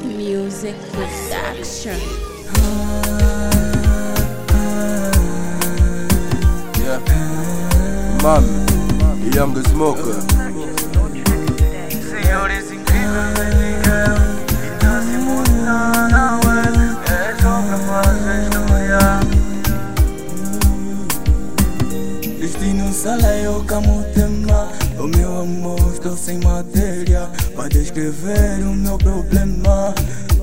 Music Production. Yeah. Mami, Young Smoker. Senhores incríveis, Miguel, e tá se mudando na web. É só pra fazer história. Destino sala eu como tema. O meu amor, estou sem matéria pra descrever o meu problema.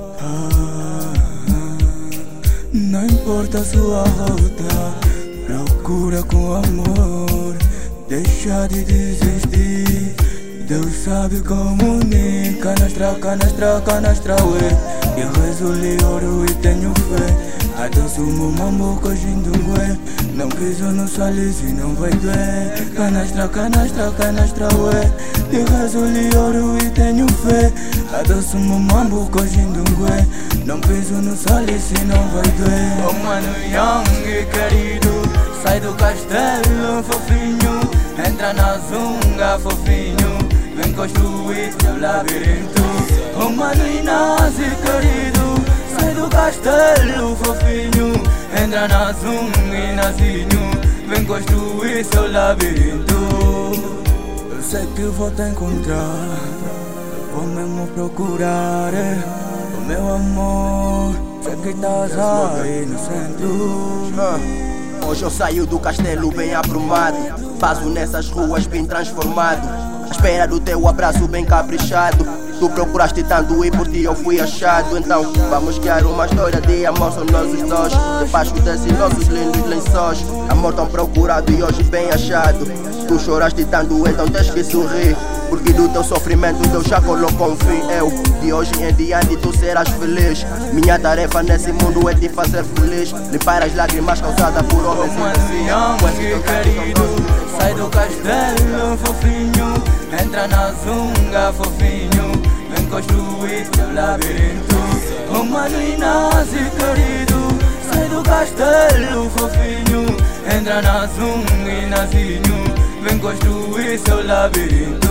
Não importa a sua rota, procura com amor, deixa de desistir. Deus sabe como unir. Canastra, canastra, canastra, ué. Eu rezo ouro e tenho fé. Adoço meu mambo cogindo ué. Não piso no salice e não vai doer. Canastra, canastra, canastra, ué. Eu rezo ouro e tenho fé. Adoço meu mambo cogindo ué. Não piso no salice e não vai doer. Oh mano Young querido, sai do castelo fofinho, entra na zunga fofinho, vem construir teu labirinto. Oh mano Inácio querido, sai do castelo fofinho, entra na zunga Inácio, vem construir seu labirinto. Eu sei que vou te encontrar, vou mesmo procurar o meu amor. Sei que estás aí no centro. Hoje eu saio do castelo bem aprumado, passo nessas ruas bem transformado, à espera do teu abraço bem caprichado. Tu procuraste tanto e por ti eu fui achado. Então vamos criar uma história de amor, são nós os dois, debaixo desses nossos lindos lençóis. Amor tão procurado e hoje bem achado. Tu choraste tanto, então tens que sorrir, porque do teu sofrimento Deus já colocou um fim. Eu, de hoje em diante tu serás feliz. Minha tarefa nesse mundo é te fazer feliz, limpar as lágrimas causadas por homens Young querido, sai do castelo fofinho, entra na zunga fofinho, vem construir teu labirinto. Oh mano Inácio querido, sai do castelo fofinho, entra na zunga Inácio, vem construir seu labirinto.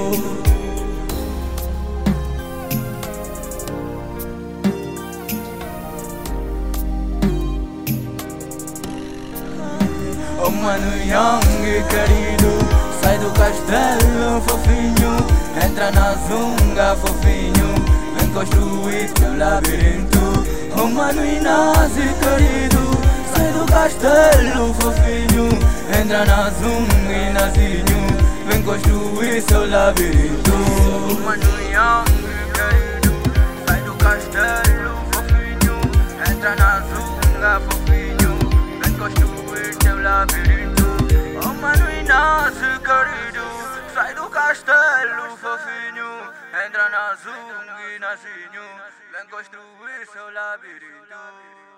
Oh mano Young querido, sai do castelo fofinho, entra na zunga fofinho, vem construir teu labirinto. Oh mano Inácio querido, sai do castelo fofinho, entra na zunga Inácio, vem construir seu labirinto. Oh mano Young querido, sai do castelo fofinho, entra na zunga fofinho, vem construir teu labirinto. Oh mano Inácio querido, sai do castelo fofinho, entra na zunga Inácio, vem construir seu labirinto.